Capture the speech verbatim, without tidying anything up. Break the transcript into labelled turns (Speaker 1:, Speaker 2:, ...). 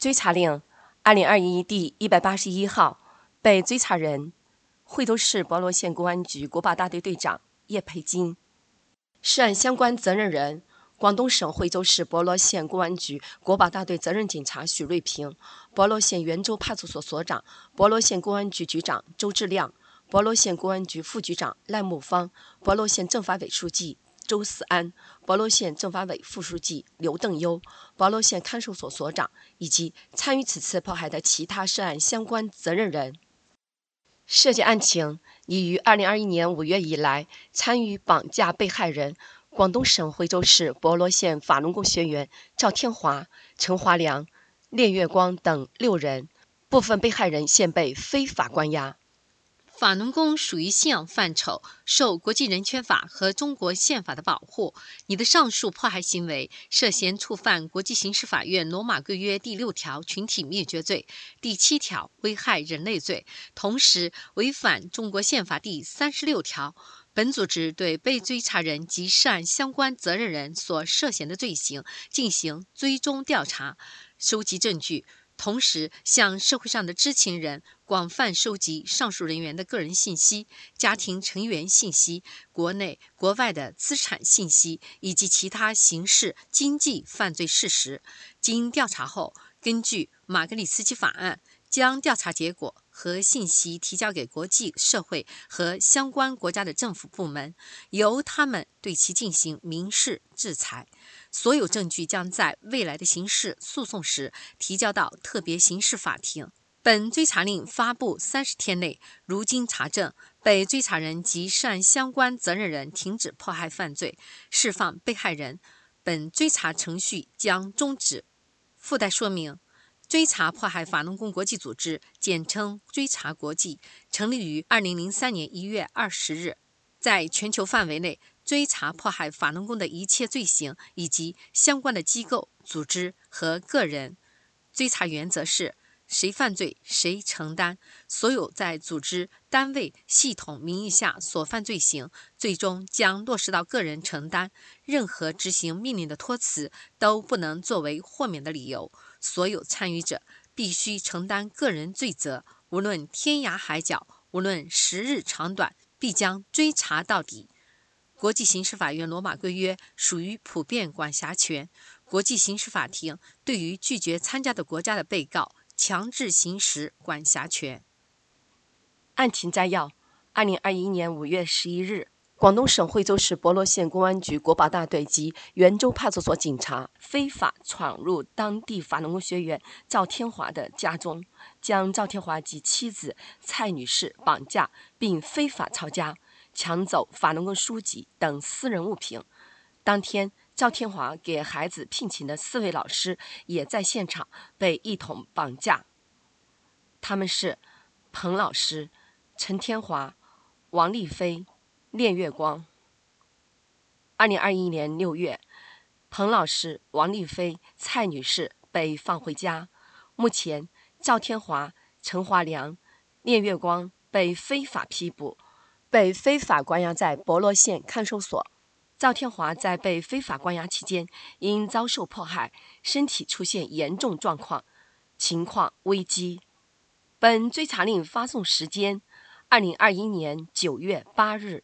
Speaker 1: 追查令二零二一第一百八十一号，被追查人惠州市博罗县公安局国保大队队长叶培金，涉案相关责任人广东省惠州市博罗县公安局国保大队责任警察许瑞平，博罗县元州派出所所长、博罗县公安局局长周志亮，博罗县公安局副局长赖木芳，博罗县政法委书记周思安，博罗县政法委副书记刘邓优，博罗县看守所所长以及参与此次迫害的其他涉案相关责任人。涉及案情已于二零二一年五月以来参与绑架被害人广东省惠州市博罗县法轮功学员赵天华、陈华良、聂月光等六人，部分被害人现被非法关押。
Speaker 2: 法轮功属于信仰范畴，受国际人权法和中国宪法的保护。你的上述迫害行为涉嫌触犯国际刑事法院罗马规约第六条群体灭绝罪、第七条危害人类罪，同时违反中国宪法第三十六条。本组织对被追查人及涉案相关责任人所涉嫌的罪行进行追踪调查，收集证据，同时向社会上的知情人广泛收集上述人员的个人信息、家庭成员信息、国内国外的资产信息以及其他刑事、经济犯罪事实。经调查后，根据马格里茨基法案，将调查结果和信息提交给国际社会和相关国家的政府部门，由他们对其进行民事制裁。所有证据将在未来的刑事诉讼时提交到特别刑事法庭。本追查令发布三十天内，如经查证，被追查人及涉案相关责任人停止迫害犯罪，释放被害人，本追查程序将终止。附带说明：追查迫害法轮功国际组织，简称追查国际，成立于二零零三年一月二十日，在全球范围内追查迫害法轮功的一切罪行以及相关的机构、组织和个人。追查原则是：谁犯罪谁承担，所有在组织、单位、系统名义下所犯罪行，最终将落实到个人承担。任何执行命令的托辞都不能作为豁免的理由。所有参与者必须承担个人罪责，无论天涯海角，无论时日长短，必将追查到底。国际刑事法院罗马规约属于普遍管辖权，国际刑事法庭对于拒绝参加的国家的被告强制行使管辖权。
Speaker 1: 案情摘要：二零二一年五月十一日，广东省惠州市博罗县公安局国保大队及元州派出所警察非法闯入当地法轮功学员赵天华的家中，将赵天华及妻子蔡女士绑架，并非法抄家，抢走法轮功书籍等私人物品。当天，赵天华给孩子聘请的四位老师也在现场被一同绑架，他们是彭老师、陈天华、王丽飞、聂月光。二零二一年六月，彭老师、王丽飞、蔡女士被放回家。目前，赵天华、陈华良、聂月光被非法批捕，被非法关押在博罗县看守所。赵天华在被非法关押期间，因遭受迫害，身体出现严重状况，情况危机。本追查令发送时间：二零二一年九月八日。